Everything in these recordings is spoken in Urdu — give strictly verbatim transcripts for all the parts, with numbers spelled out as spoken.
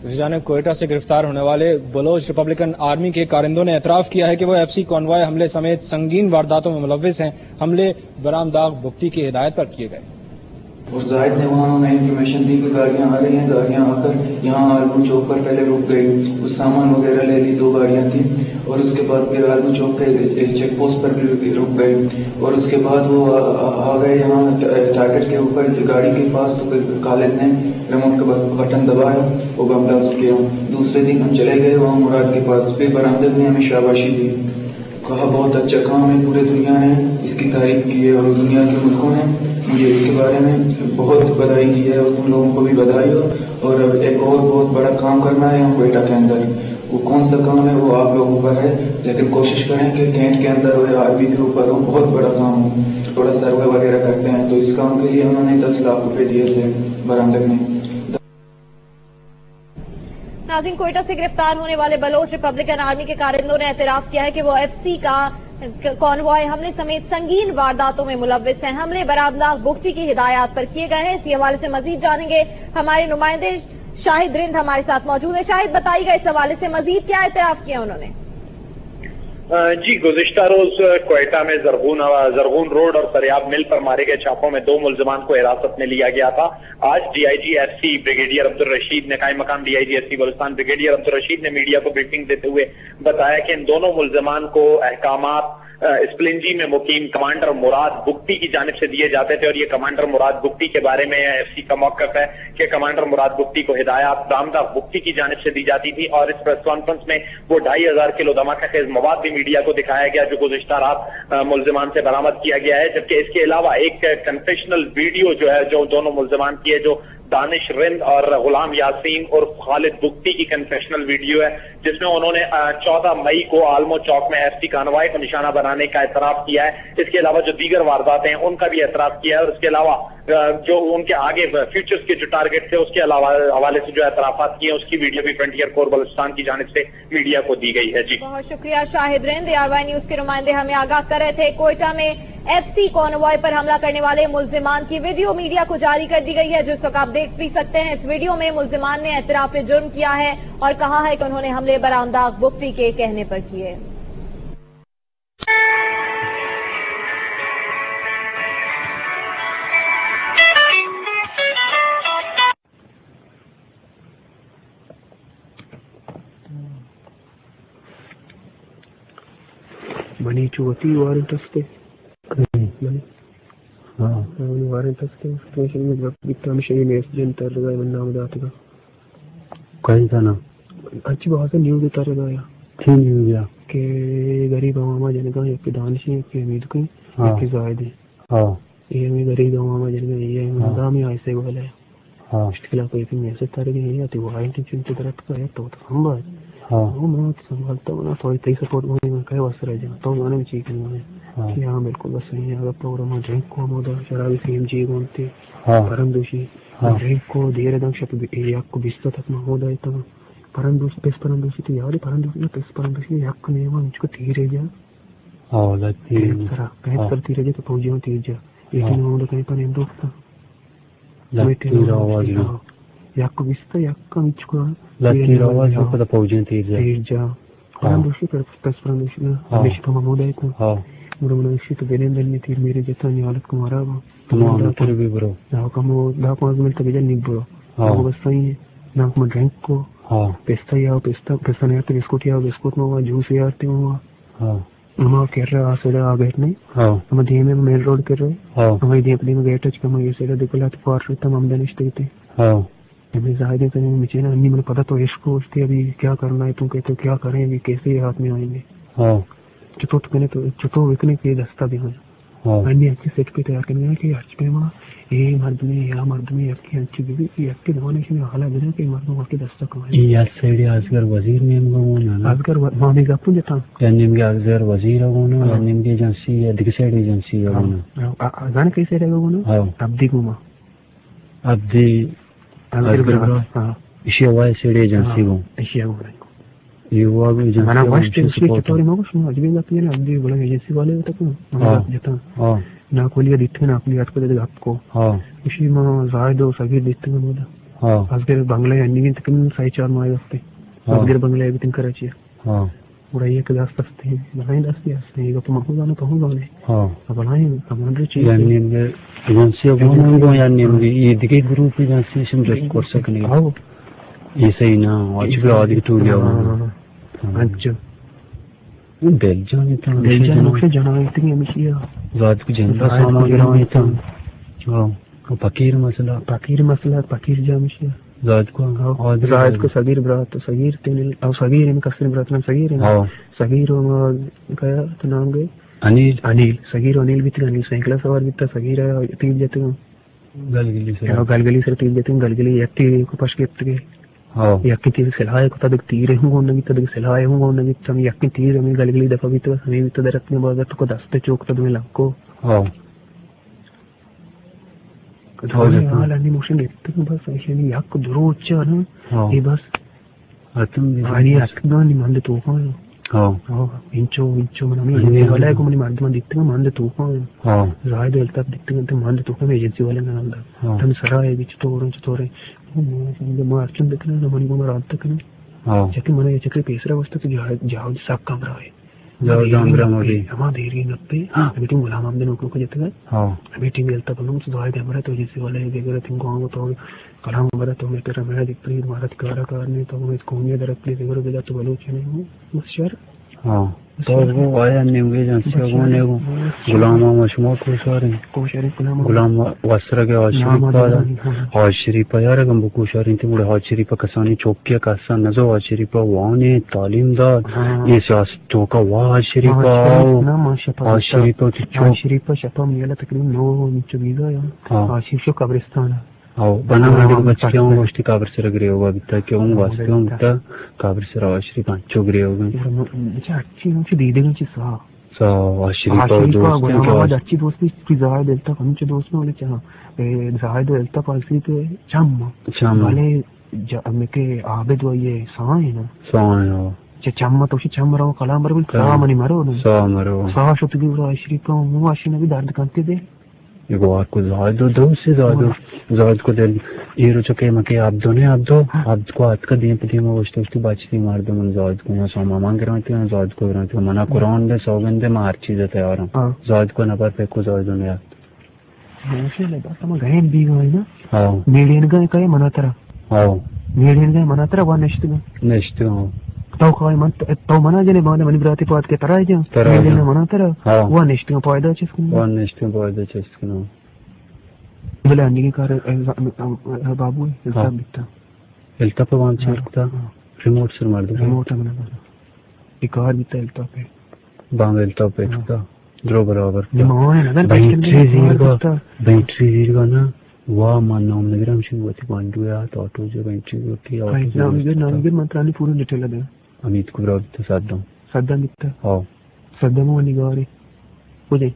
جانب کوئٹہ سے گرفتار ہونے والے بلوچ ریپبلکن آرمی کے کارندوں نے اعتراف کیا ہے کہ وہ ایف سی کانوائے حملے سمیت سنگین وارداتوں میں ملوث ہیں. حملے برام داغ بگٹی کی ہدایت پر کیے گئے. اور زاہد نے وہاں ہمیں انفارمیشن دی کہ گاڑیاں آ رہی ہیں. گاڑیاں آ کر یہاں آلمو چوک پر پہلے رک گئی, اس سامان وغیرہ لے لی, دو گاڑیاں تھیں. اور اس کے بعد پھر آلمو چوک کے چیک پوسٹ پر بھی رک گئے. اور اس کے بعد وہ آ گئے یہاں ٹارگیٹ کے اوپر گاڑی کے پاس. تو خالد نے ریموٹ کا بٹن دبایا, وہ بم بلاسٹ کیا. دوسرے دن ہم چلے گئے وہاں مراد کے پاس. پھر برآمدات نے ہمیں شاباشی دی, کہا بہت اچھا کام ہے, پورے دنیا نے اس کی تعریف کی ہے اور دنیا کے ملکوں نے مجھے اس کے بارے میں بہت بدائی کی ہے, اور تم لوگوں کو بھی بدائی ہو. اور ایک اور بہت بڑا کام کرنا ہے ہم کوئٹہ کے اندر. وہ کون سا کام ہے وہ آپ لوگوں پر ہے, لیکن کوشش کریں کہ کینٹ کے اندر اور آر بی کے اوپر ہو. بہت بڑا کام ہو, تھوڑا سروے وغیرہ کرتے ہیں. تو اس کام کے لیے انہوں نے دس لاکھ روپے دیے تھے برآمدات نے. ناظرین, کوئٹہ سے گرفتار ہونے والے بلوچ ریپبلکن آرمی کے کارندوں نے اعتراف کیا ہے کہ وہ ایف سی کا کانوائے حملے سمیت سنگین وارداتوں میں ملوث ہیں. حملے برام داغ بگٹی کی ہدایات پر کیے گئے ہیں. اسی حوالے سے مزید جانیں گے. ہمارے نمائندے شاہد رند ہمارے ساتھ موجود ہیں. شاہد, بتائیے گا اس حوالے سے مزید کیا اعتراف کیا انہوں نے؟ جی, گزشتہ روز کوئٹہ میں زرغون زرغون روڈ اور سریاب مل پر مارے گئے چھاپوں میں دو ملزمان کو حراست میں لیا گیا تھا. آج D I G S C brigadier Abdul Rashid نے قائم مقام D I G S C Balochistan brigadier Abdul Rashid نے میڈیا کو بریفنگ دیتے ہوئے بتایا کہ ان دونوں ملزمان کو احکامات اسپلنجی میں مقیم کمانڈر مراد بگٹی کی جانب سے دیے جاتے تھے. اور یہ کمانڈر مراد بگٹی کے بارے میں ایف سی کا موقف ہے کہ کمانڈر مراد بگٹی کو ہدایات برام داغ بگٹی کی جانب سے دی جاتی تھی. اور اس پریس کانفرنس میں وہ ڈھائی ہزار کلو دھماکہ خیز مواد بھی میڈیا کو دکھایا گیا جو گزشتہ رات ملزمان سے برآمد کیا گیا ہے. جبکہ اس کے علاوہ ایک کنفیشنل ویڈیو جو ہے جو دونوں ملزمان کی ہے, جو دانش رند اور غلام یاسین اور خالد بگٹی کی کنفیشنل ویڈیو ہے, جس میں انہوں نے چودہ مئی کو آلمو چوک میں ایف سی کانوائے کو نشانہ بنانے کا اعتراف کیا ہے. اس کے علاوہ جو دیگر واردات ہیں ان کا بھی اعتراف کیا ہے. اور اس کے علاوہ جو ان کے آگے فیوچرز کے جو ٹارگیٹ تھے اس کے علاوہ حوالے سے جو اعترافات کیے ہیں اس کی ویڈیو بھی فرنٹیئر کور بلوچستان کی جانب سے میڈیا کو دی گئی ہے. جی, بہت شکریہ Shahid Rind. R Y news کے نمائندے ہمیں آگاہ کر رہے تھے. کوئٹہ میں ایف سی کانوائے پر حملہ کرنے والے ملزمان کی ویڈیو میڈیا کو جاری کر دی گئی ہے, جس وقت آپ دیکھ بھی سکتے ہیں. اس ویڈیو میں ملزمان نے اعتراف جرم کیا ہے اور کہا ہے کہ انہوں نے حملے برام داغ بگٹی کے کہنے پر کیے. منی چوتی وارنٹ استے ہاں وارنٹ استے اسٹیشن میں گپتا ہمیشہ یہ نیس جنتا رہا من نام داتے گا کہیں تھا نا اچھی بہت سے نیوز دیتا رہا یا تھی نیوز یا کہ غریب عوامہ جنگاہ یک دانشی یک امید کن یک زائد ہے. ہاں یہ ہمیں غریب عوامہ جنگاہ یہ نظامی آئیسے والا ہے. ہاں اشتکلہ کو یکی میسے تارے گی نہیں آتی. وہ آئینٹی چنتے درد کا ہے تو سنبھا ہے. ہاں وہ میں سنبھالتا ہوں نا تھوڑی تی سپورٹ ہوئی میں کہے واسطہ رہ جانا تو گانے میں چیز کرنا ہے کہ ہاں بالکل بس صحیح ہے. اگر پروگرام ڈرنک کو مودا شرابی فیم جی گونتے پرندوشی ڈرنک کو دیر دنگ شپ یک کو بیستا تک مودا ہے. تمام پرندوشی پیس پرندوشی تو یاری پرندوشی پیس پرندوشی یک نیما مجھ کو تیر ہے جا ہاں لگتی سرا پہت کرتی رہ جا تو پوجیوں تیر جا لیکن وہ کہیں پر نہیں دوکتا لگتی آواز میں یک کو بیستا یک کو مجھ کو لگتی آواز میں پتہ پوجیوں تیر جا تیر جا پرندوشی پیس پرندوشی ہمیشہ تو مودا ہے کو مرو منوشی تو بینیم دلنی تیر میرے جتا نیالت کو مرا با تمام تر بھی برو داو کمو داو پانچ منٹ تک جا نہیں برو وہ بس صحیح ہے. نا کو ڈرنک کو ہاں پیستا یا پیستا پیستا نہیں آتے بسکوٹ یا بسکوٹ میں ہوا جوس یا آتے ہوا ہاں ہم کہہ رہے آسے آ بیٹھ نہیں ہاں ہم دھیے میں مین روڈ کر رہے ہاں ہماری دھیے اپنی میں گیٹ اچ کم یہ سیدھا دیکھو لاتے پار رہتا ہم آمدنش دیتے ہاں ہمیں ظاہر ہے کہ مجھے نا نہیں مجھے پتا تو عشق کو اس کے ابھی کیا کرنا ہے تم کہتے ہو کیا کریں ابھی کیسے ہاتھ میں آئیں گے ہاں چطور تو کہنے تو چطور وکنے کے دستہ بھی ہونا میں نے اچھے سیٹ پہ تیار کرنے کہ ہرچ پہ ماں یہ مرد میں یا مرد میں یک کی اچھی بھی یک کے دوانے سے حالہ بنا کہ مردوں وہاں کے دستہ کمائیں یا سیڈی ازگر وزیر نیم گونا ازگر وہاں میں گپوں جتا یا نیم کے ازگر وزیر گونا یا نیم کے ایجنسی یا دیکھ سیڈ ایجنسی گونا ازان کیسے رہے گا گونا عبدی گوما عبدی ازگر ہاں اشیا وائے سیڈ ایجنسی گو اشیا گو یہ وہ ابھی ایجنسی مانا واشت اسی چطوری مگو شما عجبی گا پینے عبدی بولا ایجنسی والے ہوتا کون جتا نا کولیہ دیتے ہیں نا اپنی یاد کو دے گا آپ کو اسی ماں زائد و صغیر دیتے ہیں بولا Asgari Bangla and even taken side on my way. Asgari Bangla everything Karachi. Uray ka das tasty behind us yes they go to Mahula to Hungary. Ha. Abalai Amandri Chi. Yani the agency of one go and the Dictate group agency some just course second. How? You say now, what you got to you? Ancho. Belgium it on Belgium of generating here. That could generate some of your Pakir Masala, Pakir Masala, Pakir Jamishia. زائد کو زائد کو صغیر برات تو صغیر تین او صغیر ان کسر برات نام صغیر ہے صغیر کا تو نام گئے انیل انیل صغیر انیل بھی تھا انیل سائیکل سوار بھی تھا صغیر ہے تین جاتے ہیں گلگلی سے گلگلی سے تین جاتے ہیں گلگلی یک تیر کو پش کے تھے ہاں یک تیر سلائے کو تک تیر ہوں گے نہ تک سلائے ہوں گے نہ تم یک تیر میں گلگلی دفعہ بھی تو ہمیں بھی تو درت میں بازار کو دستے چوک تو میں لگ کو ہاں حال اني موشن يتكن بس عشان يحق دروتش انا اي بس اتم يعني اكداني ما عنده توقع اه اه انشو انشو من امي ولا يكون من عنده ما ديتنا ما عنده توقع اه زايد التاب ديتنا انت ما عنده توقع ايجنسي ولا انا عنده تم سراي بيچ تورن تورن ما ارچن دكنا انا ماني ما رابطه كنا اه چكي من چكي پیسرا واسطه جهاد جهاد صاحب کمرہ ہے جاؤ جامرا مودی ہما دیری نپے میٹنگ غلام احمد نوکرو کو جتے گئے ہاں میٹنگ التا بنوں سے دعائے ہمارا تو جیسے والے دیگر تھنگ کو تو کلام ہمارا تو میں تیرا میرا دیکھ پلی ہمارا کارا کرنے تو میں کونیا در پلی دیگر بلا تو بلوچ نہیں ہوں مشر ہاں تو وہ آیا نیمگے جانسی اگوں نے غلام مشمو کو شاریں کو شاریں غلام واسرا کے حاضری پادا حاضری پایار گم کو شاریں تے بڑے حاضری پ کسانی چوکیا کاسا نزو حاضری پ وانے تعلیم دار یہ سیاست تو کا حاضری پ حاضری پ حاضری پ شپا میلا تقریبا نو چویزا یا حاضری قبرستان او بنا مڈی بچے ہوں گوشتی کابر سے رگرے ہوگا بیتا کہ ہوں واسطے ہوں بیتا کابر سے رواشری پانچو گرے ہوگا اچھا اچھی ہوں چی دیدے گا چی سا سا واشری پا دوست ہیں کہ واشری پا اچھی دوست بھی زہائی دلتا ہمچے دوست میں والے چاہاں زہائی دلتا پالسی کے چم چم والے میں کے عابد و یہ ساں ہے نا ساں ہے نا چم تو اسی چم رہو کلام بربل سا منی مرو سا مرو سا شتگی واشری پا ہوں واشری نبی دارد کانتے دے یہ گوار کو زائد دو دو سے زائد دو زائد کو دل یہ رو چکے مکے آپ دو نے آپ دو آپ کو آت کا دین پتی میں وشتے وشتے باچتی مار دو من زائد کو یہاں ساما مانگ رہتے ہیں زائد کو رہتے ہیں منع قرآن دے سوگن دے میں ہر چیز تیار ہوں زائد کو نپر پہ کو زائد ہونے آت موشے لگا سما گئن بھی گئے نا ہاں میڈین گئے کئے منع ترہ ہاں میڈین گئے منع ترہ وہاں نشت گئے نشت گئے تو خواہی من تو منا جنے بانے منی براتی پات کے ترائی جان میلے نے منا ترہ وہ نشتیاں پائدہ چسکنا وہ نشتیاں پائدہ چسکنا بلے آنی کی کار بابو ہے التا بیتا التا پہ وہاں چارکتا ریموٹ سر مار دو ریموٹ ہے منا بارا ایک کار بیتا التا پہ بام التا پہ اکتا درو برابر بینٹری زیر گا بینٹری زیر گا نا واہ مان نام نگرام شنگواتی باندو ہے آت آٹو جو بینٹری گا کی آٹو نامگر نامگر منترانی پورا ڈیٹیل دے امید کو برابر تو صدام صدام بیتا ہاں صدام وہ نگاری بولے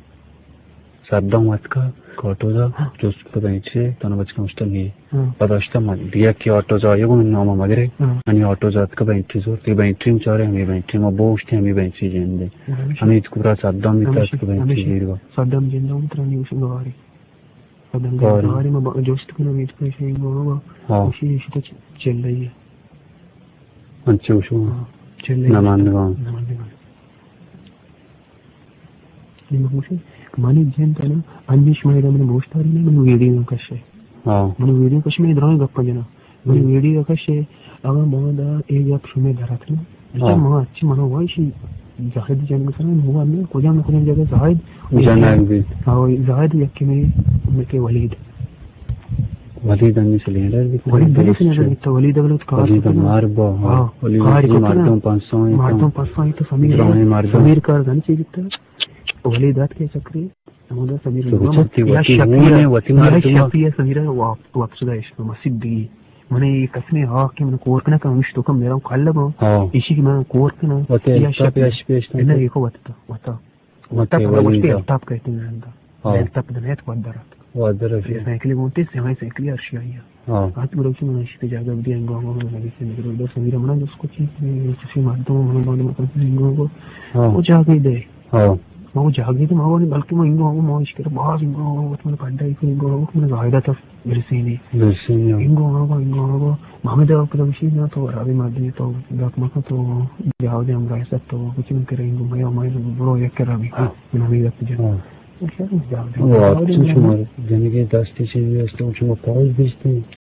صدام وقت کا آٹو دا جو اس پہ بینٹری تانا بچ کا مشتل نہیں ہے پتا اشتا مان دیا کی آٹو جا یہ گو ناما مگرے انہی آٹو جات کا بینٹری زور تی بینٹری مچارے ہمیں بینٹری ما بوشتی ہمیں بینٹری جین دے امید کو برابر صدام بیتا اس کا بینٹری زیر گا صدام جین دا منترانی وشنگاری صدام گاری میں جوست کنہ امید کو ایسے ہی گونا گا اسی اسی تا چل رہی ہے انچے وشو نماندگان نماندگان مانی جن تا نا انیش ماہی دا من بوشتا رہی نا من ویڈیو کش ہے من ویڈیو کش میں ادرائی گپا جنا من ویڈیو کش ہے اگر ماں دا ایک آپ شمی دارت نا اچھا ماں اچھی مانا وائشی زاہد جان گسران ہوا میں کجا میں کجا جگہ زاہد زاہد یکی میں کے ولید ولید انی سلینڈر بھی ولید دلی سلینڈر بھی تو ولید اگلت کار ولید ماربا ولید مردم پانسوں مردم پانسوں ہی تو سمیر سمیر کار دانی چیز تا ولیدات کے چکری ہمارا سمیر یا شفیہ سمیر واپس گئے اشتو مسجد دی میں نے کسنے ہاں کہ میں کورکنا کا مشتو کم میرا کھال لگا اسی کی میں کورکنا یا شفیہ انہا ایکو وطتا وطتا وطتا پڑا مشتی التاب کہتے ہیں اندھا التاب دنیت ودرات ودرات سینکلی گونتے سیمائی سینکلی ارشی آئی ہے آت بروچی میں اشتی جاگا بھی انگو آنگو میں لگی سے نگر دو سمیر منا جس کو چیز میں چسی مردوں میں بانے مطلب انگو آنگو وہ جاگئی دے mau jagi tu mau ni balki mau ingo mau iskira bahas ingo wat mana pandai ku ingo mana zahida ta bersini bersini ingo mau ingo mau mame da ko bishi na to rabi madni to dak ma to jao de amra sa to kuch min kare ingo mai mai bro ek karabi mana mi da pija o atmış var. Denige gazeteci üniversite uçuma pauz bizdi.